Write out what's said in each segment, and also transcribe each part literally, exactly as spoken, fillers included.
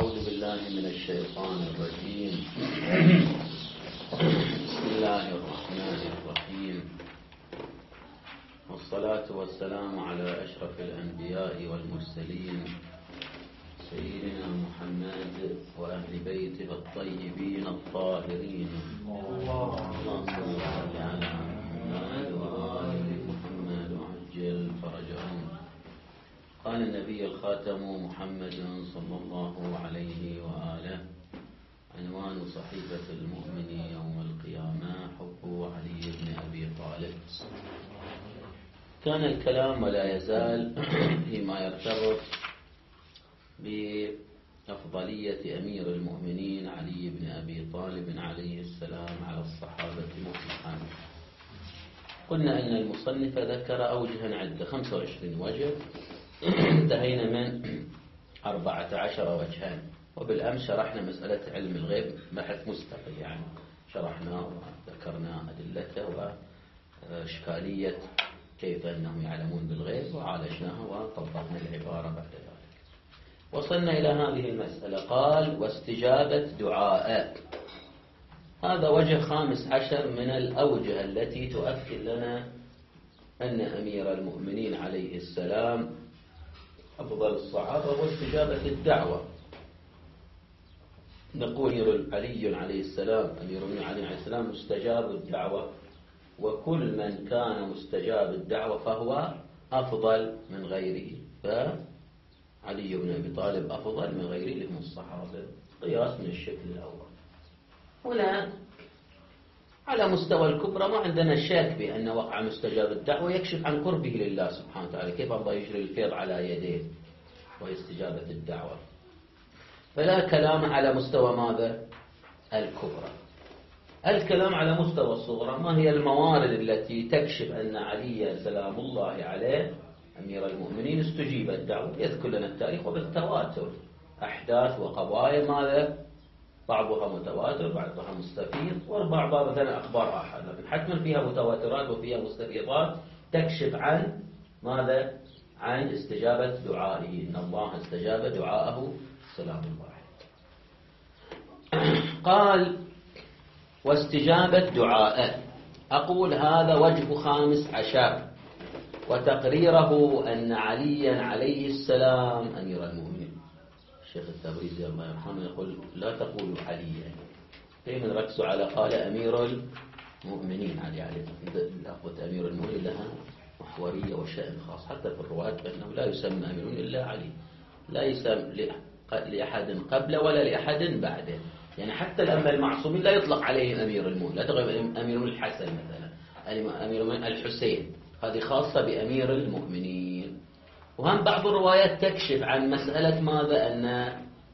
أعوذ بالله من الشيطان الرجيم. بسم الله الرحمن الرحيم، والصلاة والسلام على أشرف الأنبياء والمرسلين سيدنا محمد وأهل بيته الطيبين الطاهرين. اللهم صل على محمد وآل محمد وعجل فرجهم. قال النبي الخاتم محمد صلى الله عليه وآله: عنوان صحيفة المؤمن يوم القيامة حب علي بن أبي طالب. كان الكلام ولا يزال فيما يرتبط بأفضلية أمير المؤمنين علي بن أبي طالب عليه السلام على الصحابة مطلقا. قلنا أن المصنف ذكر أوجها عدة، خمسة وعشرين وجه، انتهينا من أربعة عشر وجها. وبالأمس شرحنا مسألة علم الغيب بحث مستقل، يعني شرحنا وذكرنا أدلته وإشكالية كيف أنهم يعلمون بالغيب وعالجناها وطبقنا العبارة بعد ذلك. وصلنا إلى هذه المسألة. قال: واستجابة دعاء. هذا وجه خامس عشر من الأوجه التي تؤكد لنا أن أمير المؤمنين عليه السلام أفضل الصحابة واستجابة الدعوة. نقول علي عليه السلام أمير المؤمنين عليه السلام مستجاب الدعوة، وكل من كان مستجاب الدعوة فهو أفضل من غيره، فعلي بن أبي طالب أفضل من غيره لهم الصحابة قياس من الشكل الأول. هنا على مستوى الكبرى ما عندنا شك بأن وقع مستجاب الدعوة يكشف عن قربه لله سبحانه وتعالى، كيف الله يجري الفيض على يديه واستجابة الدعوة. فلا كلام على مستوى ماذا؟ الكبرى. الكلام على مستوى الصغرى: ما هي الموارد التي تكشف أن علي سلام الله عليه أمير المؤمنين استجيب الدعوة؟ يذكر لنا التاريخ وبالتواتر أحداث وقضايا ماذا؟ بعضها متواتر بعضها مستفيض، وبعضها مثلا أخبار آحاد، لكن حتما فيها متواترات وفيها مستفيضات تكشف عن ماذا؟ عن استجابة دعائه، إن الله استجاب دعاءه سلام الله. قال: واستجابة دعاء. أقول هذا وجه خامس عشر، وتقريره أن عليا عليه السلام أمير المؤمنين. الشيخ التبريزي الله يرحمه يقول: لا تقولوا عليا، دائما ركزوا على قال أمير المؤمنين علي عليه. لفظة أمير المؤمنين لها محورية وشأن خاص، حتى في الرواة فإنه لا يسمى أمير المؤمنين إلا علي، لا يسمى لأحد قبله ولا لأحد بعده. يعني حتى الأئمة المعصومين لا يطلق عليهم أمير المؤمنين، لا تقول أمير الحسن مثلا، أمير المؤمنين الحسين، هذه خاصة بأمير المؤمنين. وهم بعض الروايات تكشف عن مسألة ماذا؟ أن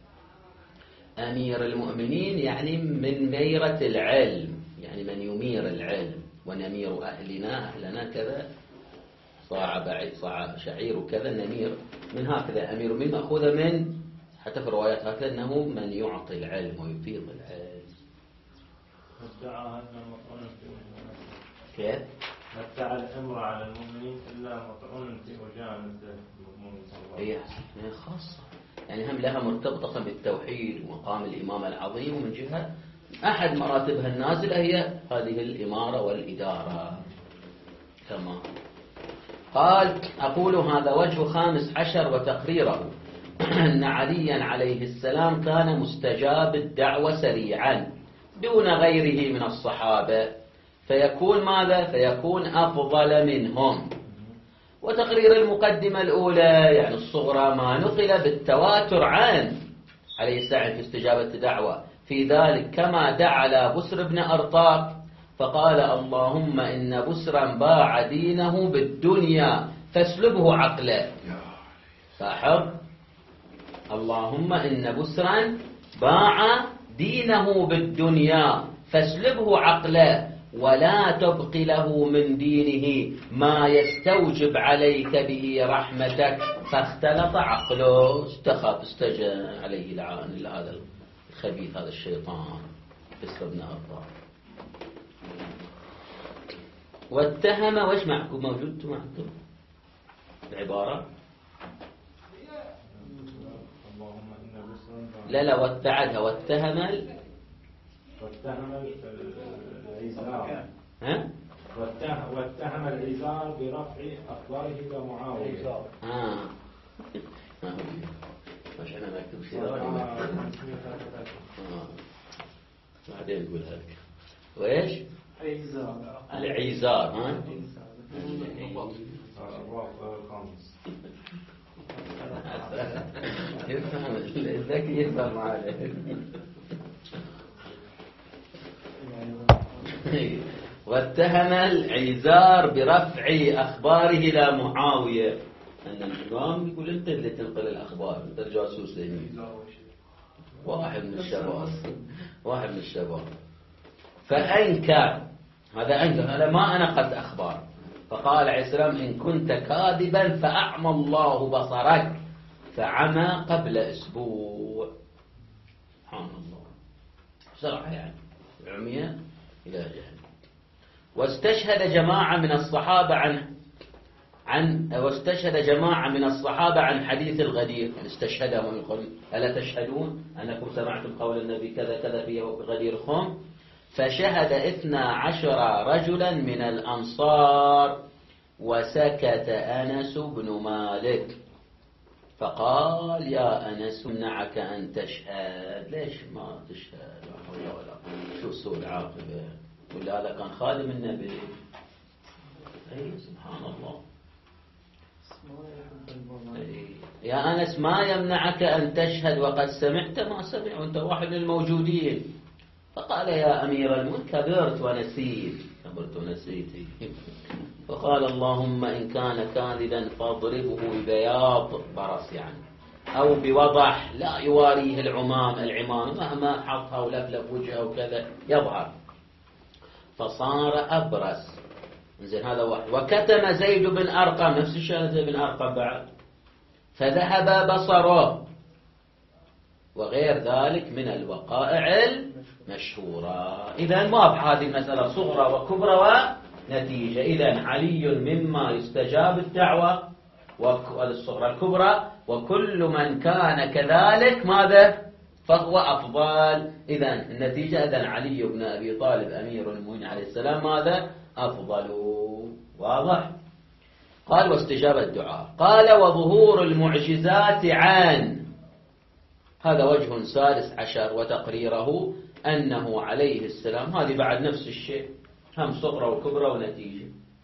أمير المؤمنين يعني من ميرة العلم، يعني من يمير العلم، ونمير أهلنا أهلنا كذا، صاع بعيد صاع شعير وكذا نمير، من هكذا أمير المؤمنين مأخوذة من، حتى في الروايات هكذا أنه من يعطي العلم ويفيض العلم. كيف؟ متع الأمر على المؤمنين إلا مطعون في وجانب المؤمنين صلى الله عليه وسلم. هي خاصة، يعني هم لها مرتبطة بالتوحيد ومقام الإمام العظيم، ومن جهة أحد مراتبها النازلة هي هذه الإمارة والإدارة. كما قال: أقول هذا وجه خامس عشر، وتقريره أن عليا عليه السلام كان مستجاب الدعوة سريعا دون غيره من الصحابة، فيكون ماذا؟ فيكون أفضل منهم. وتقرير المقدمة الأولى يعني الصغرى ما نقل بالتواتر عن عليه السلام في استجابة الدعوة، في ذلك كما دعا على بسر بن أرطاق فقال: اللهم إن بسرا باع دينه بالدنيا فاسلبه عقله. لاحظ: اللهم إن بسرا باع دينه بالدنيا فاسلبه عقله ولا تبق له من دينه ما يستوجب عليك به رحمتك فاختلط عقله. استخف استجى عليه لعان هذا الخبيث هذا الشيطان بسر بن أرطاق. واتهم وش معكم موجود معكم العبارة؟ لا لا واتعدها واتهم ال... واتهم العزار ها؟ واتهم واتهم العزار برفع أخباره إلى معاوية. آه ما هو مش أنا مكتوب شيء آه بعدين نقول هذا وإيش؟ عزار العزار ها؟ يفهم الذكي يفهم عليه. واتهم العزار برفع أخباره إلى معاوية أن الإمام يقول أنت اللي تنقل الأخبار أنت الجاسوس لمين واحد من الشباب واحد من الشباب فأنكر هذا أنكر هذا ما أنقلت أخبار. فقال عليه السلام إن كنت كاذبا فأعمى الله بصرك فعمى قبل أسبوع. سبحان الله بسرعة يعني عمي إلى جهنم. واستشهد جماعة من الصحابة عن عن واستشهد جماعة من الصحابة عن حديث الغدير يعني استشهدهم يقول ألا تشهدون أنكم سمعتم قول النبي كذا كذا في غدير خم. فشهد اثنا عشر رجلا من الأنصار وسكت أنس بن مالك فقال يا أنس منعك أن تشهد ليش ما تشهد ولا ولا شو سوء العاقبة ولا هذا كان خادم النبي. أي سبحان الله. أي يا أنس ما يمنعك أن تشهد وقد سمعت ما سمع وأنت واحد من الموجودين. فقال يا أمير المؤمنين كبرت ونسيت كبرت ونسيت. فقال اللهم إن كان كاذبا فاضربه ببياض برص يعني أو بوضح لا يواريه العمام العمام مهما حطها ولفلف وجهه وكذا يظهر. فصار أبرص. زين هذا واحد. وكتم زيد بن أرقم نفس الشيء زيد بن أرقم بعد فذهب بصره وغير ذلك من الوقائع المشهورة. إذا واضحة هذه المسألة صغرى وكبرى ونتيجة. إذا علي مما يستجاب الدعوة والصغرى الكبرى وكل من كان كذلك ماذا فهو أفضل. إذا النتيجة إذا علي بن أبي طالب أمير المؤمنين عليه السلام ماذا أفضل. واضح. قال واستجاب الدعاء. قال وظهور المعجزات عن هذا وجه سادس عشر وتقريره أنه عليه السلام هذه بعد نفس الشيء هم صغرى وكبرى ونتيجة.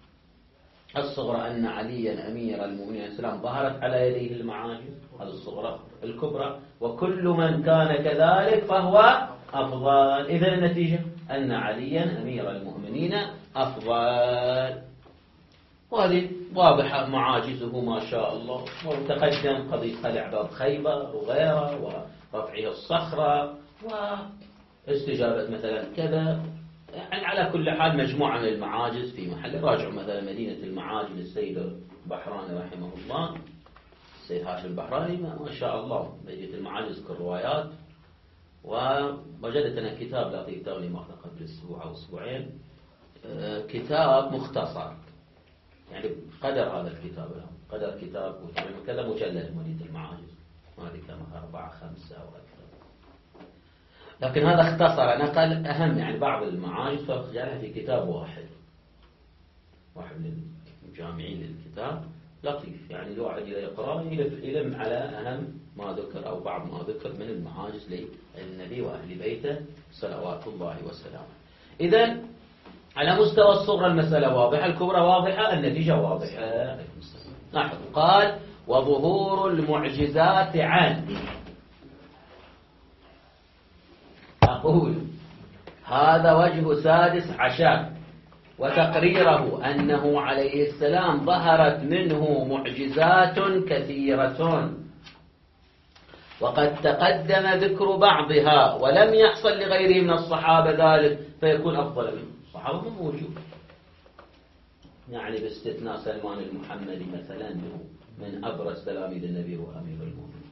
الصغرى أن عليا أمير المؤمنين عليه السلام ظهرت على يديه المعاجز هذا الصغرى. الكبرى وكل من كان كذلك فهو أفضل. إذا النتيجة أن عليا أمير المؤمنين أفضل. وهذه واضحة معاجزه ما شاء الله. وتقدم قضية خلع باب خيبر وغيره ورفعه الصخرة واستجابة مثلا كذا. يعني على كل حال مجموعة من المعاجز في محل. راجعوا مثلا مدينة المعاجز للسيد البحراني رحمه الله السيد هاشم البحراني ما شاء الله مدينة المعاجز كالروايات. ووجدت أنا كتاب لطيف توني ماخذ قبل أسبوع أو أسبوعين كتاب مختصر يعني قدر هذا الكتاب الآن قدر كتاب كذا مجلد مدينة المعاجز ما أدري كم أربعة خمسة أو أكثر. لكن هذا اختصر نقل أهم يعني بعض المعاجز فجعلها في كتاب واحد. واحد من الجامعين للكتاب لطيف يعني الواحد إذا يقرأ يلم على أهم ما ذكر أو بعض ما ذكر من المعاجز للنبي وأهل بيته صلوات الله وسلامه. إذن على مستوى الصغرى المسألة واضحة الكبرى واضحة النتيجة واضحة. لاحظ قال وظهور المعجزات عن أقول هذا وجه سادس عشر وتقريره أنه عليه السلام ظهرت منه معجزات كثيرة وقد تقدم ذكر بعضها ولم يحصل لغيره من الصحابة ذلك فيكون أفضل منه. الصحابة مو موجود يعني باستثناء سلمان المحمدي مثلا من أبرز تلاميذ النبي وأمير المؤمنين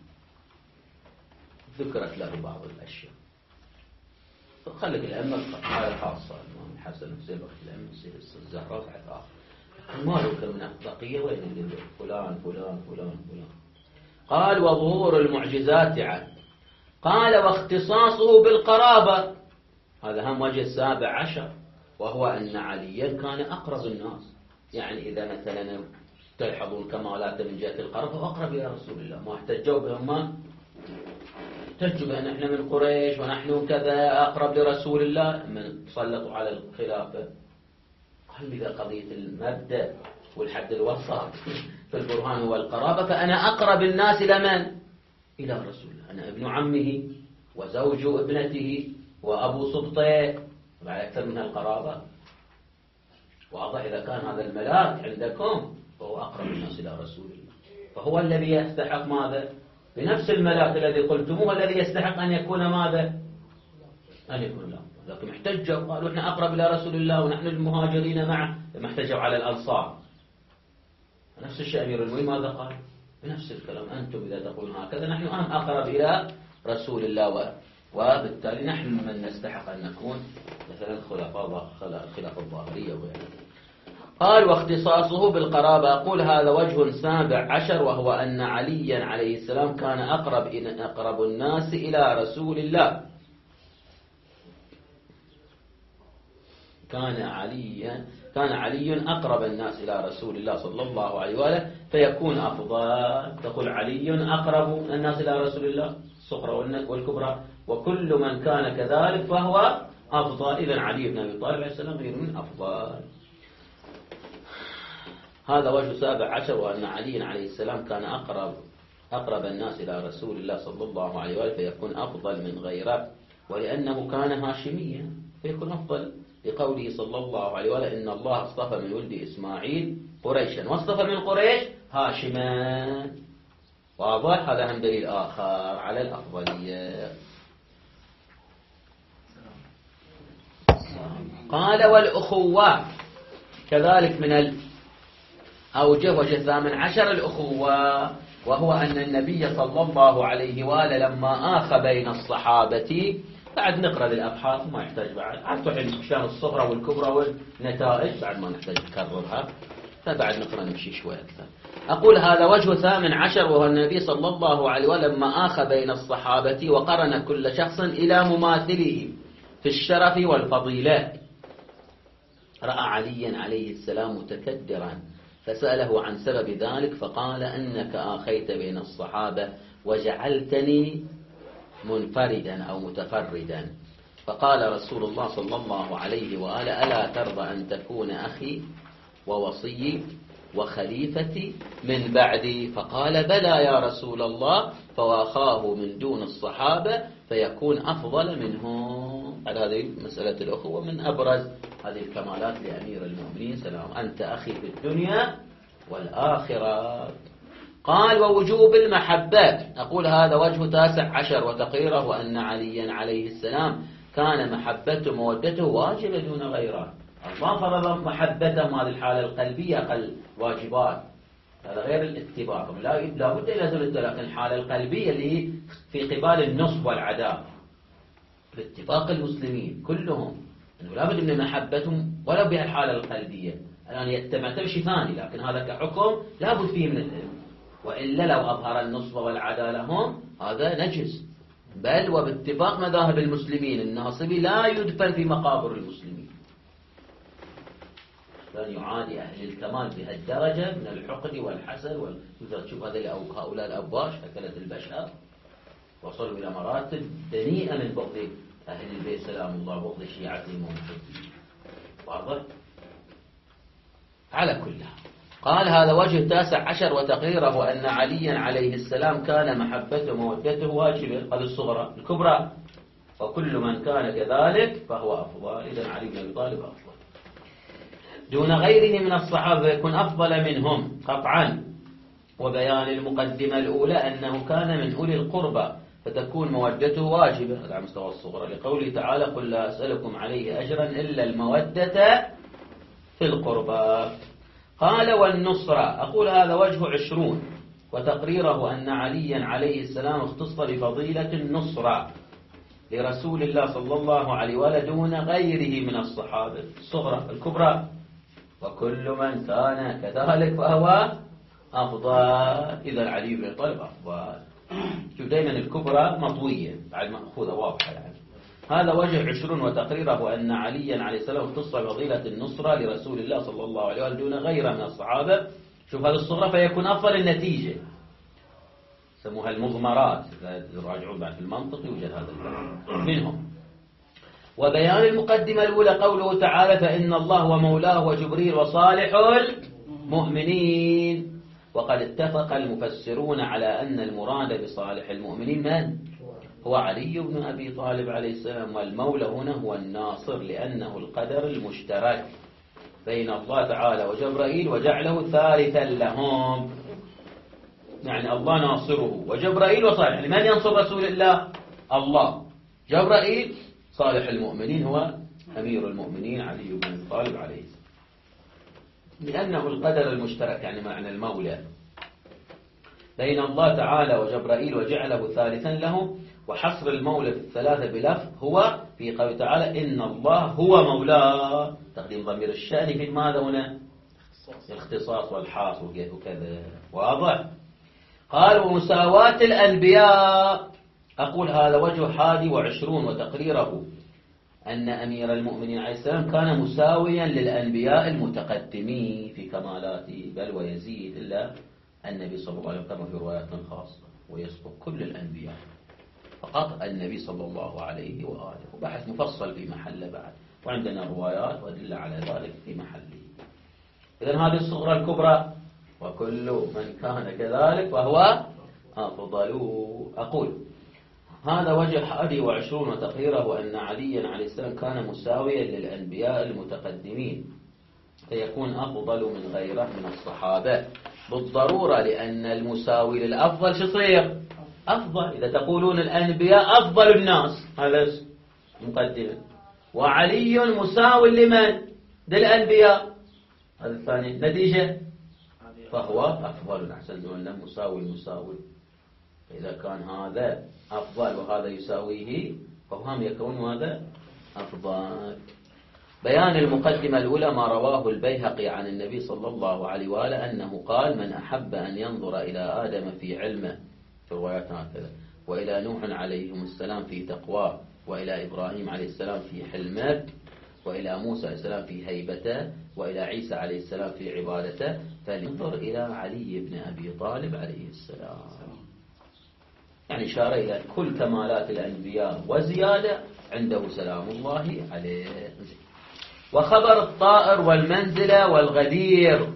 ذكرت له بعض الأشياء. خلك الأئمة حالة خاصة الإمام الحسن حسين بخت الأئمة الزهراء بعد آخر ما ذكر من بقية وين اللي فلان فلان فلان فلان. قال وظهور المعجزات عنه. قال واختصاصه بالقرابة، هذا هم وجه السابع عشر، وهو أن عليا كان أقرب الناس. يعني إذا مثلا تلحظون كمالات من جهة القرابة أقرب إلى رسول الله، ما احتجوا بهم، احتجوا بأن احنا من قريش ونحن كذا أقرب لرسول الله، من سلطوا على الخلافة. قال إذا قضية المبدأ والحد الوسط في البرهان هو القرابة، فأنا أقرب الناس إلى من؟ إلى رسول الله. أنا ابن عمه وزوج ابنته وأبو سبطه، بعد أكثر من القرابة. واضح؟ إذا كان هذا الملاك عندكم فهو أقرب الناس إلى رسول الله، فهو الذي يستحق ماذا؟ بنفس الملاك الذي قلتموه الذي يستحق أن يكون ماذا؟ أن يكون له. لكن احتجوا قالوا احنا أقرب إلى رسول الله ونحن المهاجرين معه، لما احتجوا على الأنصار. نفس الشيء أمير المؤمنين ماذا قال؟ بنفس الكلام، أنتم إذا تقولون هكذا نحن أهم أقرب إلى رسول الله، وبالتالي نحن من نستحق أن نكون مثلا خلفاء الخلافة الظاهرية وغيرها. قال واختصاصه بالقرابة. أقول هذا وجه سابع عشر، وهو أن عليا عليه السلام كان أقرب أقرب الناس إلى رسول الله. كان عليا كان علي أقرب الناس إلى رسول الله صلى الله عليه وآله، فيكون أفضل. تقول علي أقرب الناس إلى رسول الله الصغرى والكبرى، وكل من كان كذلك فهو أفضل. إذن علي بن أبي طالب عليه السلام غير من أفضل. هذا وجه سابع عشر، وأن علي عليه السلام كان أقرب أقرب الناس إلى رسول الله صلى الله عليه وآله، فيكون أفضل من غيره. ولأنه كان هاشميا فيكون أفضل، لقوله صلى الله عليه وآله إن الله اصطفى من ولد إسماعيل قريشا واصطفى من قريش هاشما. واضح؟ هذا هم دليل آخر على الأفضلية. قال والأخوة كذلك من الأوجه. وجه الثامن عشر الأخوة، وهو أن النبي صلى الله عليه وآله لما آخى بين الصحابة، بعد نقرأ للأبحاث ما يحتاج بعد عرفتوا الحين شان الصغرى والكبرى والنتائج، بعد ما نحتاج نكررها، فبعد نقرأ نمشي شوي أكثر. أقول هذا وجه ثامن عشر، وهو النبي صلى الله عليه وسلم لما آخى بين الصحابة وقرن كل شخص إلى مماثله في الشرف والفضيلة. رأى عليا عليه السلام متكدرا فسأله عن سبب ذلك، فقال أنك آخيت بين الصحابة وجعلتني منفردا أو متفردا. فقال رسول الله صلى الله عليه وآله ألا ترضى أن تكون أخي ووصي وخليفتي من بعدي؟ فقال بلى يا رسول الله، فواخاه من دون الصحابة فيكون أفضل منهم. على هذه مسألة الأخوة من أبرز هذه الكمالات لأمير المؤمنين سلام، أنت أخي في الدنيا والآخرة. قال ووجوب المحبة. أقول هذا وجه تاسع عشر، وتقريره وأن عليا عليه السلام كان محبته مودته واجبة دون غيره. الله فرض محبتهم، هذه الحالة القلبية أقل واجبات، هذا غير الاتباع. لا بد إلى ذلك، لكن الحالة القلبية اللي في قبال النصب والعداء باتفاق المسلمين كلهم أنه لا بد من محبتهم ولو بها الحالة القلبية. الآن يتبع تمشي ثاني، لكن هذا كحكم لا بد فيه من العلم، وإلا لو أظهر النصب والعداء لهم هذا نجس. بل وباتفاق مذاهب المسلمين الناصبي لا يدفن في مقابر المسلمين، كان يعادي أهل الكمال بهالدرجة من الحقد والحسد وال... تشوف هؤلاء الأبواش أكلت البشر، وصلوا إلى مراتب دنيئة من بغض أهل البيت سلام الله، بغض شيعتهم ومحبين. واضح؟ على كلها قال هذا وجه تاسع عشر، وتقريره أن عليا عليه السلام كان محبته ومودته واجبة، هذه الصغرى. الكبرى وكل من كان كذلك فهو أفضل. إذن علي بن أبي طالب أفضل دون غيره من الصحابة، يكون أفضل منهم قطعا. وبيان المقدمة الأولى أنه كان من أولي القربى، فتكون مودته واجبة على مستوى الصغرى، لقوله تعالى قل لا أسألكم عليه أجرا إلا المودة في القربى. قال والنصرة. أقول هذا وجه عشرون، وتقريره أن عليا عليه السلام اختص بفضيلة النصرة لرسول الله صلى الله عليه وآله دون غيره من الصحابة الصغرى الكبرى، وكل من كان كذلك فهو أفضل. إذا علي بن طالب أفضل. شوف دائما الكبرى مطوية بعد مأخوذة واضحة يعني. هذا وجه عشرون وتقريره أن عليا عليه السلام اختص بفضيلة النصرة لرسول الله صلى الله عليه وسلم دون غيره من الصحابة. شوف هذا الصغرى فيكون أفضل النتيجة، سموها المضمرات، راجعون بعد في المنطق يوجد هذا الكلام منهم. وبيان المقدمة الأولى قوله تعالى فإن الله ومولاه وجبريل وصالح المؤمنين. وقد اتفق المفسرون على أن المراد بصالح المؤمنين من؟ هو علي بن أبي طالب عليه السلام، والمولى هنا هو الناصر لأنه القدر المشترك بين الله تعالى وجبرائيل وجعله ثالثا لهم، يعني الله ناصره وجبرائيل وصالح. يعني من ينصر رسول الله؟ الله. جبرائيل صالح المؤمنين هو أمير المؤمنين علي بن أبي طالب عليه السلام، لأنه القدر المشترك يعني معنى المولى بين الله تعالى وجبرائيل وجعله ثالثا له. وحصر المولى في الثلاثة بلفظ هو في قوله تعالى إن الله هو مولاه، تقديم ضمير الشأن في ماذا هنا؟ الاختصاص والحاص وكذا واضح. قال ومساواة الأنبياء، أقول هذا وجه حادي وعشرون وتقريره أن أمير المؤمنين عليه السلام كان مساويا للأنبياء المتقدمين في كمالاته، بل ويزيد إلا النبي صلى الله عليه وسلم كما في روايات خاصة ويسبق كل الأنبياء، فقط النبي صلى الله عليه وآله. وبحث مفصل في محله بعد، وعندنا روايات وأدلة على ذلك في محله. إذن هذه الصغرى الكبرى وكل من كان كذلك فهو أفضل. أقول هذا وجه حادي وعشرون وتقريره أن عليا عليه السلام كان مساويا للأنبياء المتقدمين فيكون أفضل من غيره من الصحابة بالضرورة، لأن المساوي للأفضل شصير أفضل. إذا تقولون الأنبياء أفضل الناس هذا مقدمة، وعلي مساوي لمن؟ للأنبياء هذا الثاني، نتيجة فهو أفضل. أحسن أنه مساوي مساوي، إذا كان هذا أفضل وهذا يساويه فهم يكون هذا أفضل. بيان المقدمة الأولى ما رواه البيهقي عن النبي صلى الله عليه وآله أنه قال من أحب أن ينظر إلى آدم في علمه في روايات هكذا، وإلى نوح عليهم السلام في تقواه، وإلى إبراهيم عليه السلام في حلمه، وإلى موسى عليه السلام في هيبته، وإلى عيسى عليه السلام في عبادته، فلينظر إلى علي بن أبي طالب عليه السلام. يعني إشارة إلى كل كمالات الأنبياء وزيادة عنده سلام الله عليه. وخبر الطائر والمنزلة والغدير،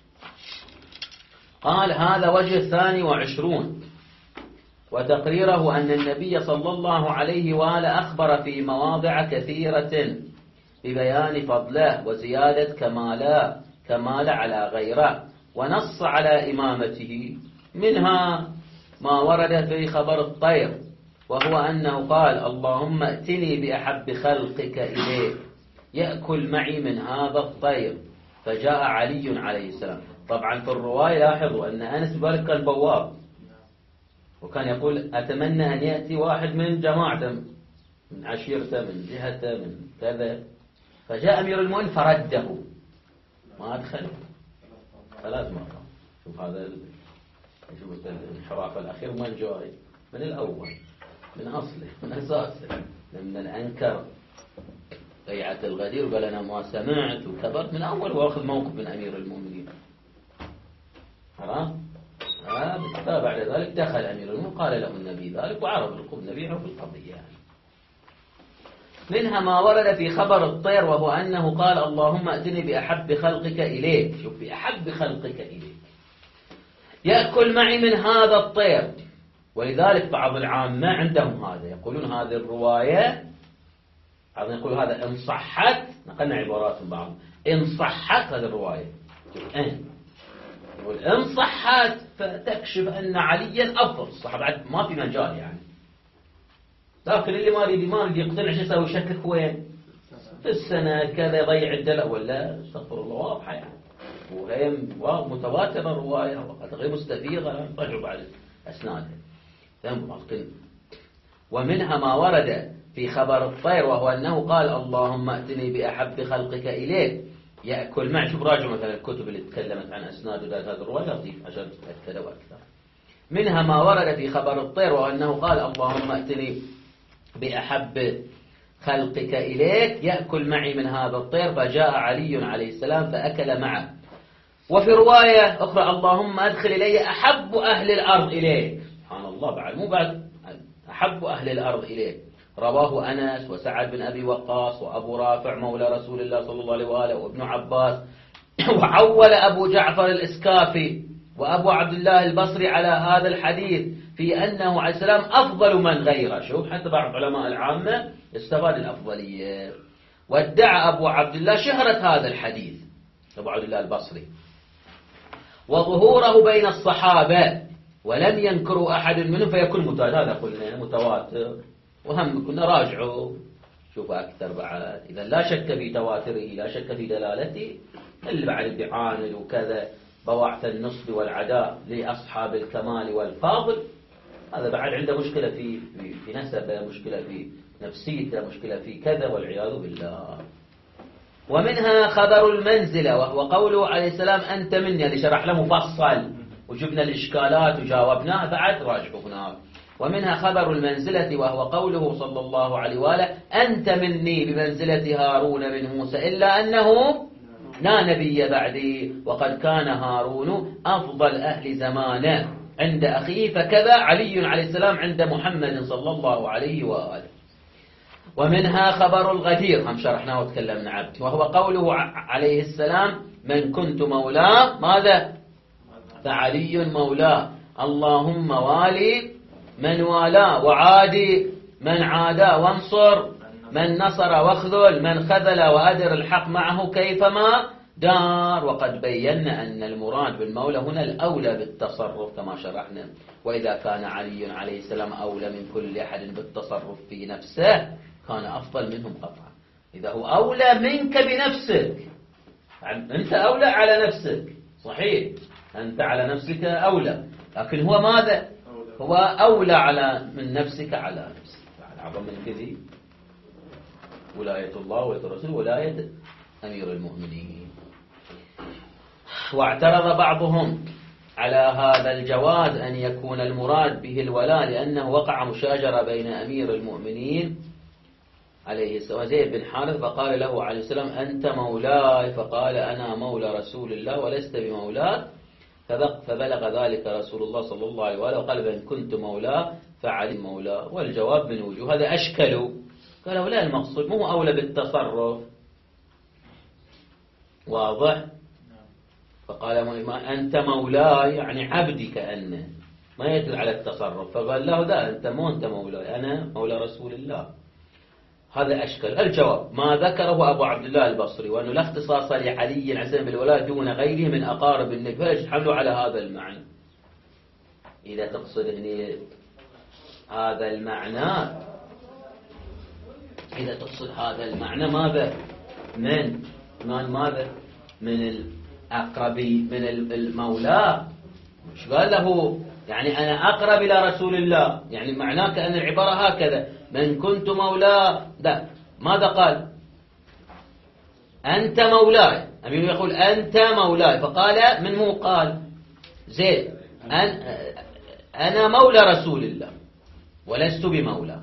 قال هذا وجه الثاني وعشرون وتقريره أن النبي صلى الله عليه وآله أخبر في مواضع كثيرة ببيان فضله وزيادة كماله كمال على غيره، ونص على إمامته. منها ما ورد في خبر الطير، وهو أنه قال اللهم ائتني بأحب خلقك إليك يأكل معي من هذا الطير، فجاء علي عليه السلام. طبعا في الرواية لاحظوا أن أنس بن كان بواب، وكان يقول أتمنى أن يأتي واحد من جماعته من عشيرته من جهته من كذا، فجاء أمير المؤمنين فرده ما أدخله ثلاث مرات. شوف هذا شوف الانحراف الأخير من جاي من الأول من أصله من أساسه، من الأنكر بيعة الغدير وقال أنا ما سمعت وكبرت من أول وأخذ موقف من أمير المؤمنين. حرام آه بعد ذلك دخل أمير المؤمنين قال له النبي ذلك وعرض لكم النبي عرف القضية يعني. منها ما ورد في خبر الطير، وهو أنه قال اللهم ائتني بأحب خلقك إليك، شوف بأحب خلقك إليك يأكل معي من هذا الطير. ولذلك بعض العامة عندهم هذا يقولون هذه الرواية، بعض يقول هذا إن صحت، نقلنا عبارات من بعض، إن صحت هذه الرواية إن يقول إن صحت فتكشف أن عليا أفضل الصحابة، ما في مجال يعني. لكن اللي ما يريد ما يريد يقتنع شو يسوي يشكك وين في السنة كذا يضيع الدلة ولا استغفر الله واضحة يعني، وهي متواترة الرواية وقد غير مستفيضة رجعوا بعد أسنادها. لكن ومنها ما ورد في خبر الطير، وهو أنه قال اللهم ائتني بأحب خلقك إليك يأكل معي. شوف راجعوا مثلا الكتب اللي تكلمت عن أسناد هذه الرواية لطيف عشان تتأكدوا أكثر. منها ما ورد في خبر الطير وأنه قال اللهم ائتني بأحب خلقك إليك يأكل معي من هذا الطير، فجاء علي عليه السلام فأكل معه. وفي رواية أخرى اللهم أدخل إلي أحب أهل الأرض إليك، سبحان الله، بعد مو بعد أحب أهل الأرض إليك. رواه أنس وسعد بن أبي وقاص وأبو رافع مولى رسول الله صلى الله عليه وآله وابن عباس. وعول أبو جعفر الإسكافي وأبو عبد الله البصري على هذا الحديث في أنه عليه السلام أفضل من غيره. شوف حتى بعض علماء العامة استفاد الأفضلية. وادعى أبو عبد الله شهرة هذا الحديث أبو عبد الله البصري وظهوره بين الصحابة ولم ينكروا أحد منهم فيكون متواتر. هذا قلنا متواتر، وهم كنا راجعوا شوفوا أكثر بعد. إذا لا شك في تواتره لا شك في دلالته، اللي بعد بيعاند وكذا بواعث النصب والعداء لأصحاب الكمال والفاضل، هذا بعد عنده مشكلة في في, في نسبه، مشكلة في نفسيته، مشكلة في كذا والعياذ بالله. ومنها خبر المنزلة وهو قوله عليه السلام أنت مني، اللي شرح له مفصل وجبنا الإشكالات وجاوبناها، بعد راجعوا هناك. ومنها خبر المنزلة وهو قوله صلى الله عليه وآله أنت مني بمنزلة هارون من موسى إلا أنه لا نبي بعدي وقد كان هارون أفضل أهل زمانه عند أخيه، فكذا علي عليه السلام عند محمد صلى الله عليه وآله. ومنها خبر الغدير هم شرحناه وتكلمنا عنه وهو قوله عليه السلام من كنت مولاه ماذا فعلي مولاه، اللهم والي من والاه وعادي من عاداه وانصر من نصر واخذل من خذل وأدر الحق معه كيفما دار. وقد بينا أن المراد بالمولى هنا الأولى بالتصرف كما شرحنا، وإذا كان علي عليه السلام أولى من كل أحد بالتصرف في نفسه كان أفضل منهم قطعا. إذا هو أولى منك بنفسك، أنت أولى على نفسك صحيح، أنت على نفسك أولى، لكن هو ماذا هو أولى على من نفسك على نفسك. أعظم من كذي ولاية الله ولاية الرسول ولاية أمير المؤمنين. واعترض بعضهم على هذا الجواز أن يكون المراد به الولاء لأنه وقع مشاجرة بين أمير المؤمنين عليه السلام زيد بن حارث فقال له عليه السلام أنت مولاي، فقال أنا مولى رسول الله ولست بمولاه، فبلغ ذلك رسول الله صلى الله عليه وآله وقال إن كنت مولاه فعلي مولاه. والجواب من وجوه هذا أشكلوا، قالوا لا المقصود مو أولى بالتصرف، واضح. فقال أنت مولاي يعني عبدي كأنه ما يدل على التصرف، فقال له لا أنت مو أنت مولاي أنا مولى رسول الله. هذا أشكل. الجواب ما ذكره أبو عبد الله البصري وأنه لا اختصاص لعلي العسلام بالولاء دون غيره من أقارب النبي، فيش حمله على هذا المعنى. إذا تقصد هنا هذا المعنى، إذا تقصد هذا المعنى ماذا من من ماذا من الأقربي من المولى، مش قال له يعني أنا أقرب إلى رسول الله، يعني معناه كأن العبارة هكذا من كنت مولاه، لا ماذا قال أنت مولاي، أمين يقول أنت مولاي، فقال من هو قال زيد أن أنا مولى رسول الله ولست بمولاك،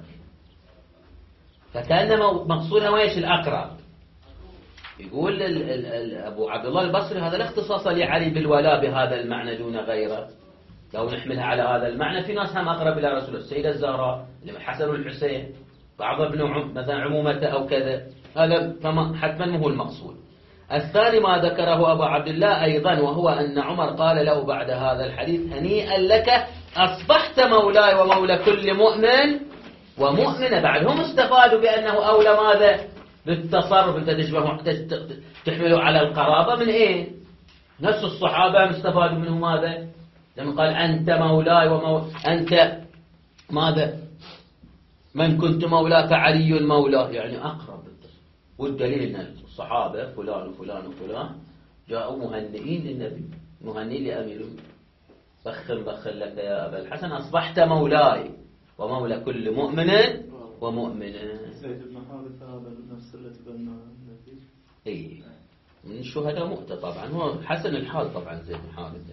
فكأن مقصودها ويش الأقرب. يقول ال ال ال أبو عبد الله البصري هذا لا اختصاص لعلي بالولاء بهذا المعنى دون غيره، لو نحملها على هذا المعنى في ناس هم أقرب إلى رسول الله، السيدة الزهراء الحسن والحسين بعض ابن عم مثلا عمومته أو كذا، هذا حتما مو هو المقصود. الثاني ما ذكره أبو عبد الله أيضا وهو أن عمر قال له بعد هذا الحديث هنيئا لك أصبحت مولاي ومولى كل مؤمن ومؤمنة. بعدهم استفادوا بأنه أولى ماذا بالتصرف، أنت تشبه تحمله على القرابة من إيه؟ نفس الصحابة استفادوا منه ماذا لما قال أنت مولاي ومو... أنت ماذا من كنت مولا فعلي المولى، يعني أقرب بالتصرف. والدليل أن الصحابة فلان وفلان وفلان جاءوا مهنئين للنبي، مهنئين لأمير، بخر بخر لك يا أبا الحسن أصبحت مولاي ومولى كل مؤمن ومؤمنة. زيد بن حارثة هذا نفس التي بنى النبي، إيه من الشهداء مؤتة طبعا، هو حسن الحال طبعا زيد بن حارثة،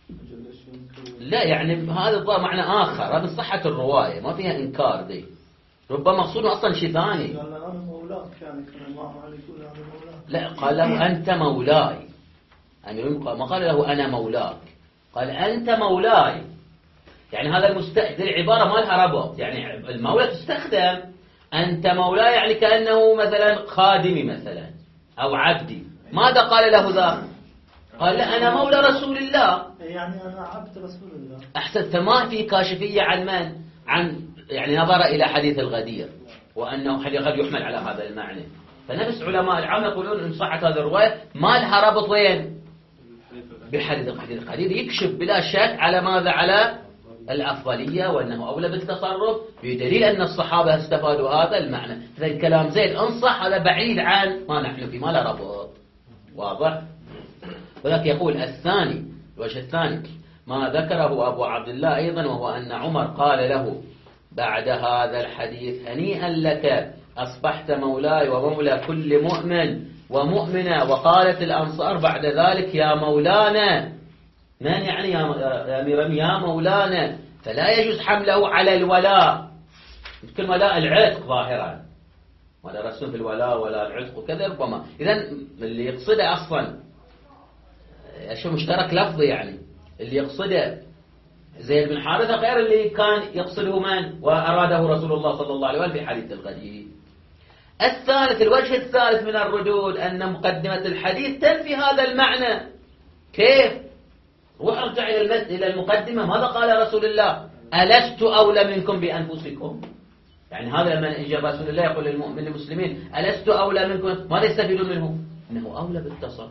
لا يعني هذا الظاهر معنى آخر، هذا صحة الرواية ما فيها إنكار دي، ربما مقصود أصلا شيء ثاني. قال أنا مولاك، يعني كان الإمام علي يقول أنا مولاك. لا قال له أنت مولاي، يعني ما قال له أنا مولاك، قال أنت مولاي. يعني هذا المستأذن العبارة ما لها ربط، يعني المولى تستخدم، أنت مولاي يعني كأنه مثلا خادمي مثلا أو عبدي. ماذا قال له ذا؟ قال لا أنا مولى رسول الله، يعني أنا عبد رسول الله. أحسنت. ما في كاشفية عن من؟ عن يعني نظر إلى حديث الغدير وأنه حديث قد يحمل على هذا المعنى. فنفس علماء العام يقولون إن صحت هذه الرواية ما لها ربط وين؟ بحديث الحديث الغدير، يكشف بلا شك على ماذا؟ على الأفضلية وأنه أولى بالتصرف، بدليل أن الصحابة استفادوا هذا المعنى. إذا الكلام زين انصح، هذا بعيد عن ما نحن فيه، ما له ربط. واضح؟ ولكن يقول الثاني، الوجه الثاني ما ذكره أبو عبد الله أيضا، وهو أن عمر قال له بعد هذا الحديث هنيئا لك أصبحت مولاي ومولى كل مؤمن ومؤمنة. وقالت الأنصار بعد ذلك يا مولانا، من يعني يا أمير يا مولانا؟ فلا يجوز حمله على الولاء، مثل ولاء العتق ظاهرا، ولا رسول في الولاء ولا العتق وكذا ربما. إذن اللي يقصده أصلا أشياء مشترك لفظي، يعني اللي يقصده زيد بن حارثة غير اللي كان يقصده من وأراده رسول الله صلى الله عليه وسلم في حديث الغدير. الثالث، الوجه الثالث من الردود أن مقدمة الحديث تنفي هذا المعنى. كيف؟ روح ارجع إلى المقدمة، ماذا قال رسول الله؟ ألست أولى منكم بأنفسكم؟ يعني هذا لما يجي رسول الله يقول للمؤمن المسلمين ألست أولى منكم، ماذا يستفيدون منه؟ أنه أولى بالتصرف،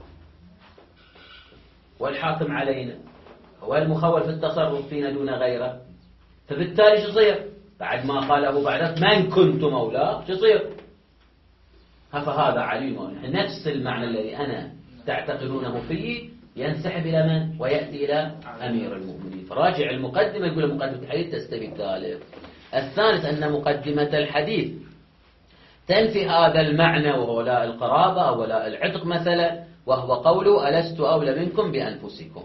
والحاكم علينا، هو المخول في التصرف فينا دون غيره. فبالتالي شو يصير؟ بعد ما قاله بعد من كنت مولاه شو يصير؟ فهذا علي مولاه، نفس المعنى الذي أنا تعتقدونه فيه ينسحب إلى من؟ ويأتي إلى أمير المؤمنين. فراجع المقدمة، يقول مقدمة الحديث تستوي الثالث. الثالث أن مقدمة الحديث تنفي هذا المعنى، وهو ولاء القرابة أو ولاء العتق مثلا، وهو قوله ألست أولى منكم بأنفسكم.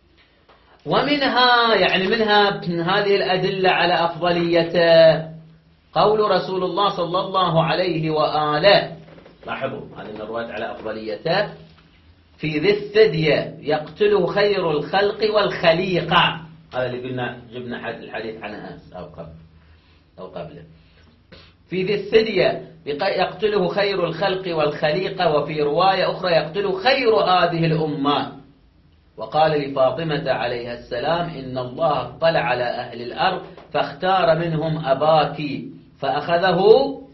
ومنها يعني منها من هذه الأدلة على أفضليته قول رسول الله صلى الله عليه وآله، لاحظوا هذه الروايات على أفضليته، في ذي الثدية يقتله خير الخلق والخليقة. هذا اللي قلنا جبنا الحديث عنها أو قبل أو قبله. في ذي الثدية يقتله خير الخلق والخليقة، وفي رواية أخرى يقتله خير هذه الأمة. وقال لفاطمة عليها السلام إن الله اطلع على أهل الأرض فاختار منهم أباك فأخذه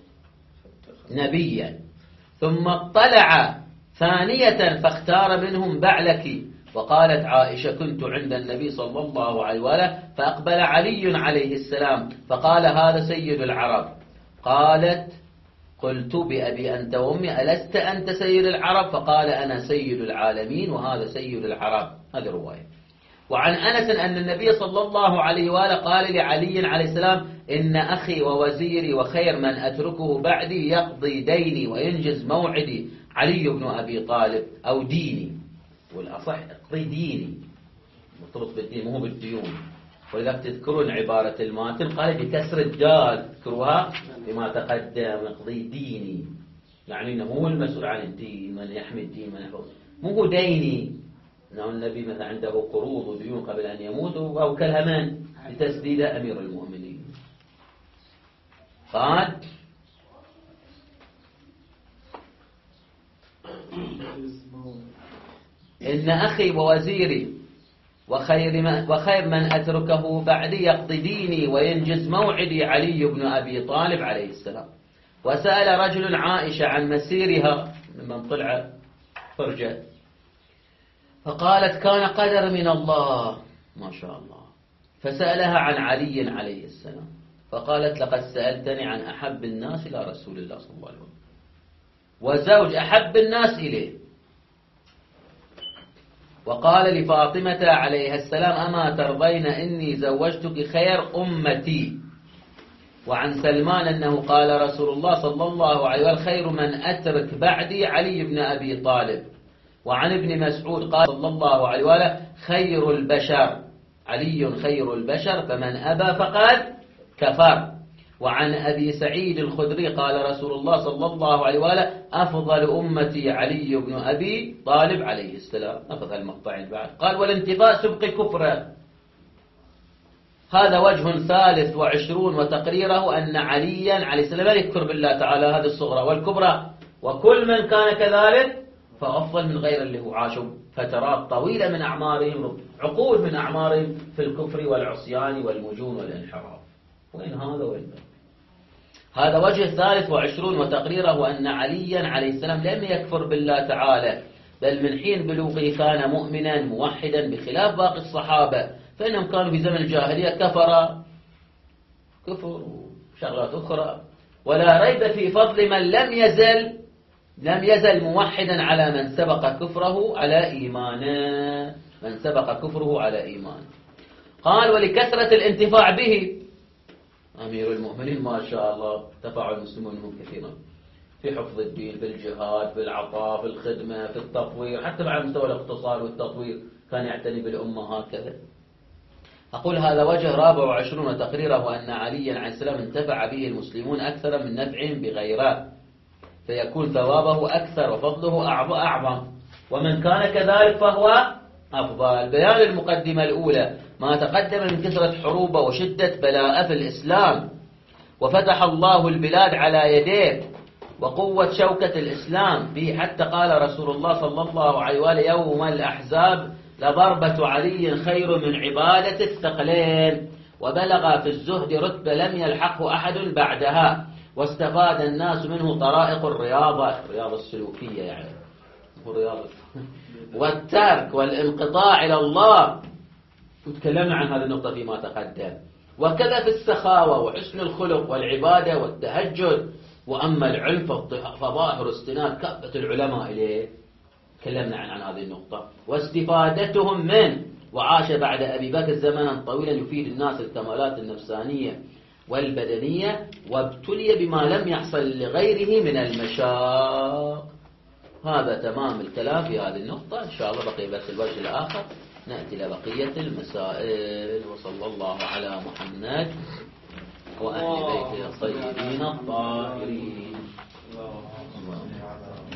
نبيا، ثم اطلع ثانية فاختار منهم بعلك. وقالت عائشة كنت عند النبي صلى الله عليه وآله فأقبل علي عليه السلام فقال هذا سيد العرب. قالت قلت بأبي أنت وأمي ألست أنت سيد العرب؟ فقال أنا سيد العالمين وهذا سيد العرب. هذه رواية. وعن أنس أن النبي صلى الله عليه وآله قال لعلي عليه السلام إن أخي ووزيري وخير من أتركه بعدي يقضي ديني وينجز موعدي علي بن أبي طالب، أو ديني، والأصح اقضي ديني، مرتبط بالدين مو بالديون. ولذلك تذكرون عبارة الماتن قال بكسر الدال، تذكروها بما تقدم، اقضي ديني، يعني أنه هو المسؤول عن الدين، من يحمي الدين من يحفظ، مو ديني. أنه النبي مثلا عنده قروض وديون قبل أن يموت وأوكلها من؟ لتسديد أمير المؤمنين. قال إن أخي ووزيري وخير من, وخير من أتركه بعدي يقضي ديني وينجز موعدي علي بن أبي طالب عليه السلام. وسأل رجل عائشة عن مسيرها ممن طلع فرجة، فقالت كان قدر من الله ما شاء الله. فسألها عن علي عليه السلام فقالت لقد سألتني عن أحب الناس إلى رسول الله صلى الله عليه وسلم، وزوج أحب الناس إليه. وقال لفاطمة عليها السلام أما ترضين إني زوجتك خير أمتي. وعن سلمان أنه قال رسول الله صلى الله عليه وسلم خير من أترك بعدي علي بن أبي طالب. وعن ابن مسعود قال صلى الله عليه وآله خير البشر علي خير البشر فمن أبى فقد كفر. وعن أبي سعيد الخدري قال رسول الله صلى الله عليه وآله أفضل أمتي علي بن أبي طالب عليه السلام. أخذ المقطع بعد قال والانتفاء سبق كفره. هذا وجه ثالث وعشرون وتقريره أن عليا عليه السلام لا يكفر بالله تعالى هذه الصغرى والكبرى، وكل من كان كذلك فأفضل من غير اللي هو عاشوا فترات طويلة من أعمارهم عقود من أعمارهم في الكفر والعصيان والمجون والانحراف. وين هذا وين هذا وجه ثالث وعشرون وتقريره أن عليا عليه السلام لم يكفر بالله تعالى، بل من حين بلوغه كان مؤمنا موحدا بخلاف باقي الصحابة، فإنهم كانوا في زمن الجاهلية كفر كفر وشغلات أخرى. ولا ريب في فضل من لم يزل لم يزل موحدا على من سبق كفره على إيمانه من سبق كفره على إيمانه. قال ولكثرة الانتفاع به أمير المؤمنين ما شاء الله تفاعل المسلمون منهم كثيرا في حفظ الدين، في الجهاد، في العطاء، في الخدمة، في التطوير، حتى على مستوى الاقتصاد والتطوير كان يعتني بالأمة هكذا. أقول هذا وجه رابع وعشرون وتقريره أن عليا عليه السلام انتفع به المسلمون أكثر من نفعهم بغيره، فيكون ثوابه أكثر وفضله أعظم، ومن كان كذلك فهو أفضل. بيان المقدمة الأولى ما تقدم من كثرة حروبه وشدة بلاء في الإسلام، وفتح الله البلاد على يديه وقوة شوكة الإسلام به، حتى قال رسول الله صلى الله عليه وآله يوم الأحزاب لضربة علي خير من عبادة الثقلين، وبلغ في الزهد رتبة لم يلحقه أحد بعدها، واستفاد الناس منه طرائق الرياضة الرياضة السلوكية يعني رياضة والترك والانقطاع إلى الله، وتكلمنا عن هذه النقطة فيما تقدم. وكذا في السخاوة وحسن الخلق والعبادة والتهجد. وأما العلم فظاهر استناد كافة العلماء إليه، تكلمنا عن, عن هذه النقطة، واستفادتهم منه. وعاش بعد أبي بكر زمنا طويلا يفيد الناس الكمالات النفسانية والبدنية، وابتلي بما لم يحصل لغيره من المشاق. هذا تمام الكلام في هذه النقطة. إن شاء الله بقي بس الوجه الآخر نأتي لبقية المسائل. وصلى الله على محمد وأهل بيته الطيبين الطاهرين.